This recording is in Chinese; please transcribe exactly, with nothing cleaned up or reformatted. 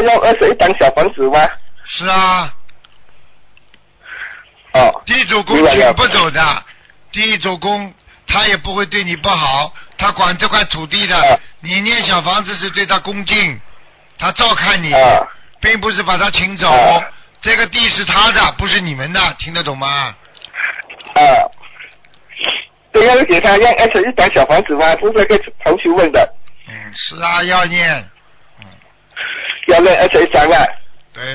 用二十一张小房子吗？ 是啊。 哦。 地主公请不走的，地主公他也不会对你不好，他管这块土地的，啊、你念小房子是对他恭敬，他照看你，啊、并不是把他请走。啊、这个地是他的，不是你们的，听得懂吗？ 啊。对，要给他用二十一张小房子吗？是这个同学问的。 嗯，是啊，要念。 嗯。要念二十一张啊。